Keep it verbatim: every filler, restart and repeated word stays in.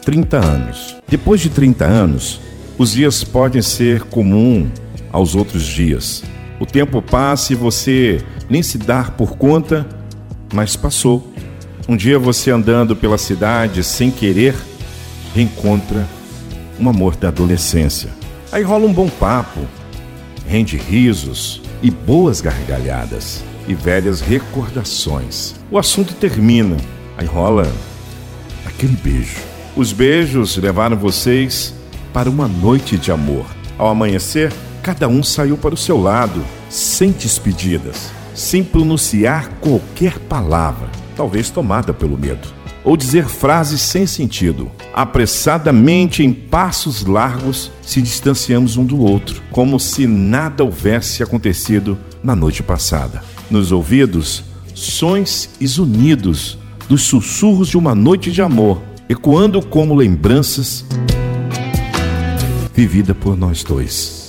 trinta anos. Depois de trinta anos, os dias podem ser comum aos outros dias. O tempo passa e você nem se dá por conta, mas passou. Um dia você andando pela cidade sem querer, reencontra um amor da adolescência. Aí rola um bom papo, rende risos e boas gargalhadas e velhas recordações. O assunto termina, aí rola aquele beijo. Os beijos levaram vocês para uma noite de amor. Ao amanhecer, cada um saiu para o seu lado, sem despedidas, sem pronunciar qualquer palavra, talvez tomada pelo medo, ou dizer frases sem sentido. Apressadamente, em passos largos, se distanciamos um do outro, como se nada houvesse acontecido na noite passada. Nos ouvidos, sons isunidos dos sussurros de uma noite de amor, ecoando como lembranças vivida por nós dois.